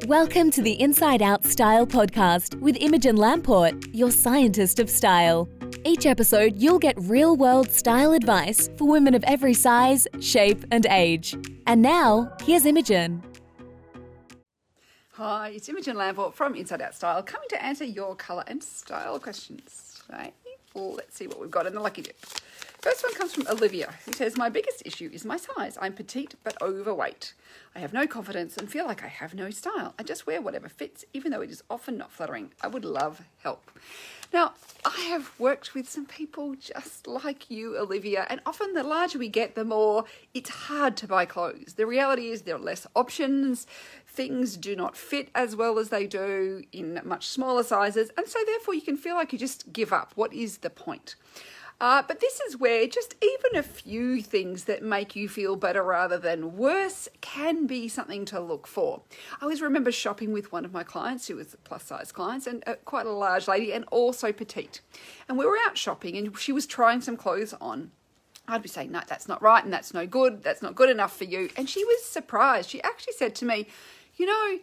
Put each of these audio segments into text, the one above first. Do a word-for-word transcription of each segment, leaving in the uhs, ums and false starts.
Welcome to the Inside Out Style podcast with Imogen Lamport, your scientist of style. Each episode, you'll get real-world style advice for women of every size, shape, and age. And now, here's Imogen. Hi, it's Imogen Lamport from Inside Out Style, coming to answer your colour and style questions today. Well, let's see what we've got in the lucky dip. First one comes from Olivia, who says, my biggest issue is my size. I'm petite but overweight. I have no confidence and feel like I have no style. I just wear whatever fits, even though it is often not flattering. I would love help. Now, I have worked with some people just like you, Olivia, and often the larger we get, the more it's hard to buy clothes. The reality is there are less options. Things do not fit as well as they do in much smaller sizes, and so therefore you can feel like you just give up. What is the point? Uh, but this is where just even a few things that make you feel better rather than worse can be something to look for. I always remember shopping with one of my clients who was plus size clients and uh, quite a large lady and also petite. And we were out shopping and she was trying some clothes on. I'd be saying, no, that's not right and that's no good. That's not good enough for you. And she was surprised. She actually said to me, you know,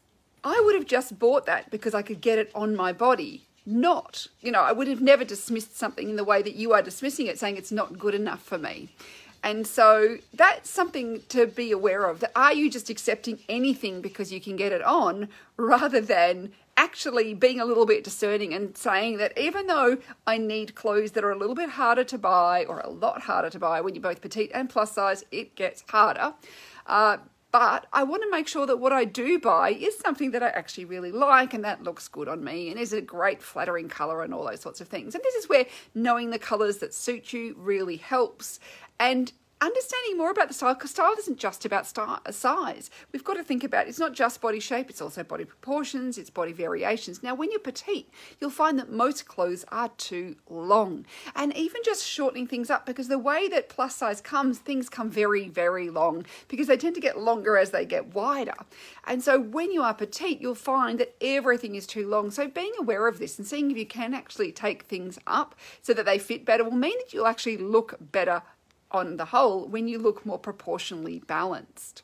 I would have just bought that because I could get it on my body. Not, you know, I would have never dismissed something in the way that you are dismissing it, saying it's not good enough for me. And so that's something to be aware of. That are you just accepting anything because you can get it on, rather than actually being a little bit discerning and saying that even though I need clothes that are a little bit harder to buy, or a lot harder to buy when you're both petite and plus size, it gets harder. Uh, But I want to make sure that what I do buy is something that I actually really like and that looks good on me and is a great flattering colour and all those sorts of things. And this is where knowing the colours that suit you really helps, and understanding more about the style, because style isn't just about style, size. We've got to think about, it's not just body shape, it's also body proportions, it's body variations. Now, when you're petite, you'll find that most clothes are too long. And even just shortening things up, because the way that plus size comes, things come very, very long, because they tend to get longer as they get wider. And so when you are petite, you'll find that everything is too long. So being aware of this and seeing if you can actually take things up so that they fit better will mean that you'll actually look better on the whole when you look more proportionally balanced.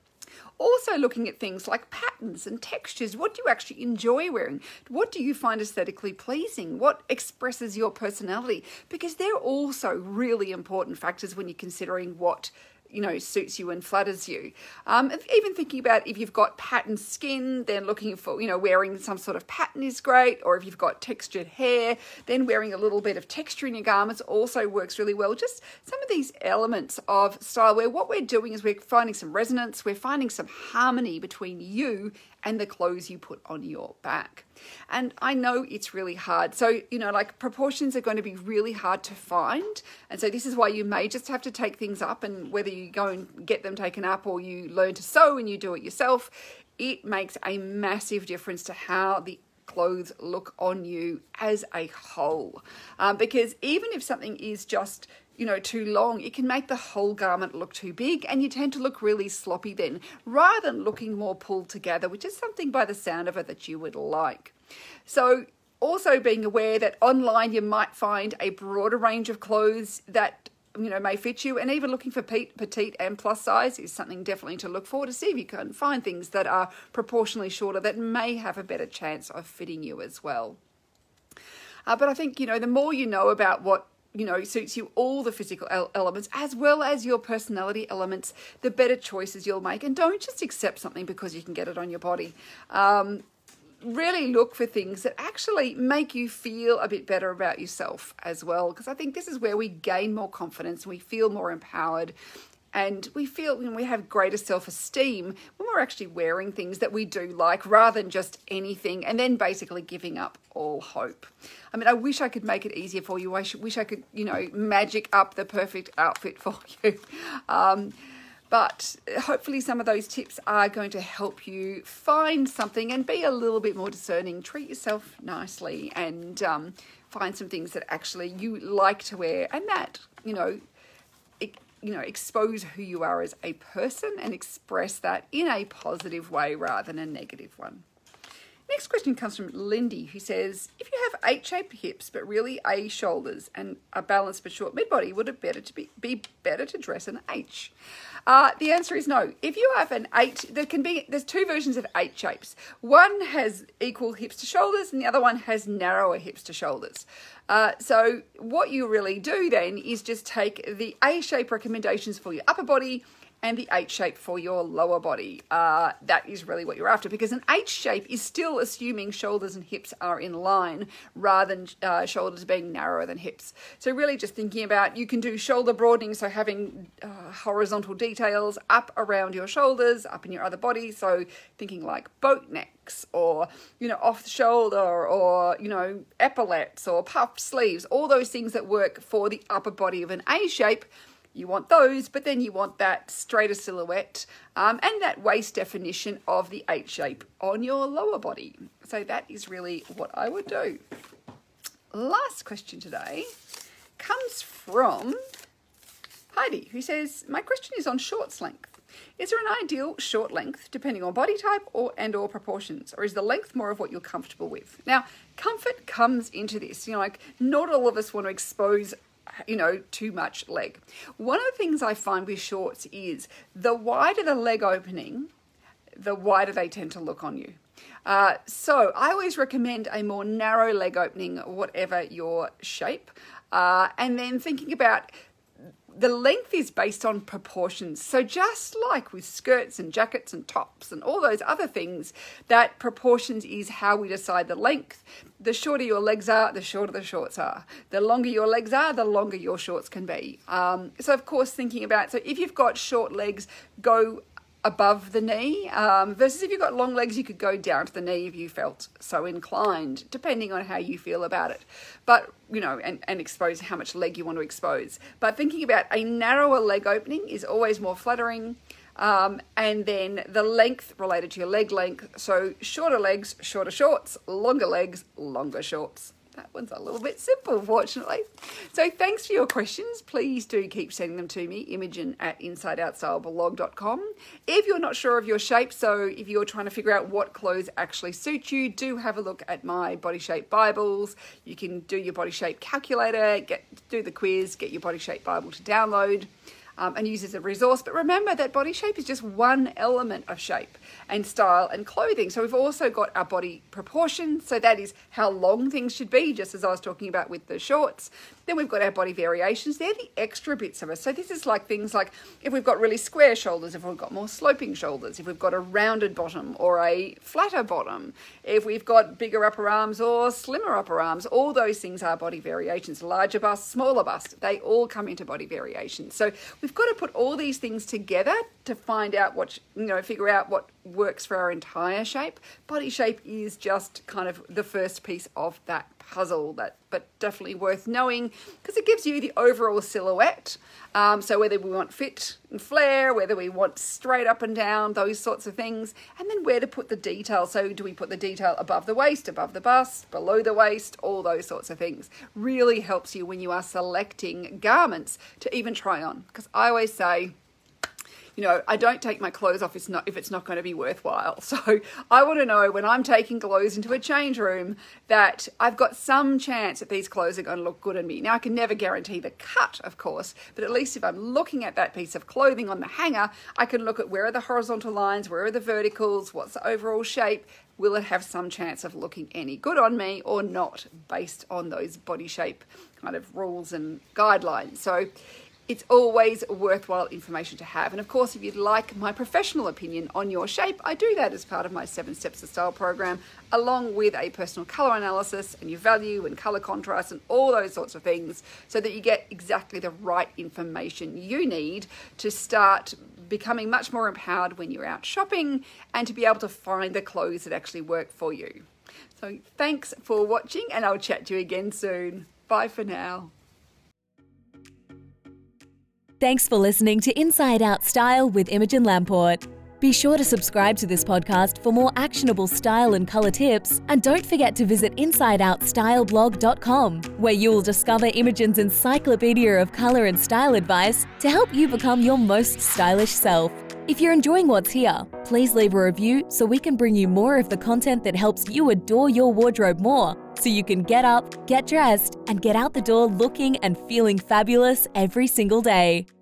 Also looking at things like patterns and textures. What do you actually enjoy wearing? What do you find aesthetically pleasing? What expresses your personality? Because they're also really important factors when you're considering what you know, suits you and flatters you. Um, even thinking about if you've got patterned skin, then looking for, you know, wearing some sort of pattern is great. Or if you've got textured hair, then wearing a little bit of texture in your garments also works really well. Just some of these elements of style where what we're doing is we're finding some resonance, we're finding some harmony between you and the clothes you put on your back. And I know it's really hard. So, you know, like proportions are going to be really hard to find. And so this is why you may just have to take things up, and whether you go and get them taken up or you learn to sew and you do it yourself, it makes a massive difference to how the clothes look on you as a whole. Um, because even if something is just you know, too long, it can make the whole garment look too big and you tend to look really sloppy then, rather than looking more pulled together, which is something by the sound of it that you would like. So also being aware that online you might find a broader range of clothes that you know may fit you, and even looking for petite and plus size is something definitely to look for, to see if you can find things that are proportionally shorter that may have a better chance of fitting you as well. Uh, but I think, you know, the more you know about what you know, suits you, all the physical elements, as well as your personality elements, the better choices you'll make. And don't just accept something because you can get it on your body. Um, really look for things that actually make you feel a bit better about yourself as well. Because I think this is where we gain more confidence, we feel more empowered, and we feel you know, we have greater self-esteem when we're actually wearing things that we do like, rather than just anything and then basically giving up all hope. I mean, I wish I could make it easier for you. I wish I could, you know, magic up the perfect outfit for you. Um, but hopefully some of those tips are going to help you find something and be a little bit more discerning. Treat yourself nicely and um, find some things that actually you like to wear, and that, you know, it, you know, expose who you are as a person and express that in a positive way rather than a negative one. Next question comes from Lindy, who says, if you have H-shaped hips but really A shoulders and a balanced but short mid-body, would it better to be, be better to dress an H? Uh, the answer is no. If you have an H, there can be, there's two versions of H shapes. One has equal hips to shoulders and the other one has narrower hips to shoulders. Uh, so what you really do then is just take the A-shape recommendations for your upper body and the H shape for your lower body. Uh, that is really what you're after, because an H shape is still assuming shoulders and hips are in line rather than uh, shoulders being narrower than hips. So really just thinking about, you can do shoulder broadening, so having uh, horizontal details up around your shoulders, up in your other body. So thinking like boat necks, or, you know, off the shoulder, or, you know, epaulets or puffed sleeves, all those things that work for the upper body of an A shape. You want those, but then you want that straighter silhouette um, and that waist definition of the H shape on your lower body. So that is really what I would do. Last question today comes from Heidi, who says, my question is on shorts length. Is there an ideal short length depending on body type or and or proportions, or is the length more of what you're comfortable with? Now, comfort comes into this. You know, like not all of us want to expose you know, too much leg. One of the things I find with shorts is the wider the leg opening, the wider they tend to look on you. Uh, so I always recommend a more narrow leg opening, whatever your shape. Uh, and then thinking about the length is based on proportions. So just like with skirts and jackets and tops and all those other things, that proportions is how we decide the length. The shorter your legs are, the shorter the shorts are. The longer your legs are, the longer your shorts can be. Um, so of course, thinking about, so if you've got short legs, go above the knee, um, versus if you've got long legs, you could go down to the knee if you felt so inclined, depending on how you feel about it. But, you know, and, and expose how much leg you want to expose. But thinking about a narrower leg opening is always more flattering. Um, and then the length related to your leg length. So shorter legs, shorter shorts, longer legs, longer shorts. That one's a little bit simple, fortunately. So thanks for your questions. Please do keep sending them to me, Imogen at inside out style blog dot com. If you're not sure of your shape, so if you're trying to figure out what clothes actually suit you, do have a look at my Body Shape Bibles. You can do your body shape calculator, get do the quiz, get your Body Shape Bible to download. Um, and use as a resource. But remember that body shape is just one element of shape and style and clothing. So we've also got our body proportions. So that is how long things should be, just as I was talking about with the shorts. Then we've got our body variations. They're the extra bits of us. So this is like things like if we've got really square shoulders, if we've got more sloping shoulders, if we've got a rounded bottom or a flatter bottom, if we've got bigger upper arms or slimmer upper arms, all those things are body variations. Larger bust, smaller bust, they all come into body variations. So we've got to put all these things together to find out what, you know, figure out what works for our entire shape. Body shape is just kind of the first piece of that puzzle, that but definitely worth knowing because it gives you the overall silhouette. Um, so whether we want fit and flare, whether we want straight up and down, those sorts of things, and then where to put the detail. So do we put the detail above the waist, above the bust, below the waist, all those sorts of things. Really helps you when you are selecting garments to even try on. Because I always say, you know, I don't take my clothes off if it's not, if it's not going to be worthwhile. So I want to know when I'm taking clothes into a change room that I've got some chance that these clothes are going to look good on me. Now, I can never guarantee the cut, of course, but at least if I'm looking at that piece of clothing on the hanger, I can look at where are the horizontal lines, where are the verticals, what's the overall shape, will it have some chance of looking any good on me or not, based on those body shape kind of rules and guidelines. So it's always worthwhile information to have. And of course, if you'd like my professional opinion on your shape, I do that as part of my Seven Steps to Style program, along with a personal color analysis and your value and color contrast and all those sorts of things, so that you get exactly the right information you need to start becoming much more empowered when you're out shopping and to be able to find the clothes that actually work for you. So thanks for watching, and I'll chat to you again soon. Bye for now. Thanks for listening to Inside Out Style with Imogen Lamport. Be sure to subscribe to this podcast for more actionable style and colour tips, and don't forget to visit inside out style blog dot com, where you'll discover Imogen's encyclopedia of colour and style advice to help you become your most stylish self. If you're enjoying what's here, please leave a review so we can bring you more of the content that helps you adore your wardrobe more, so you can get up, get dressed, and get out the door looking and feeling fabulous every single day.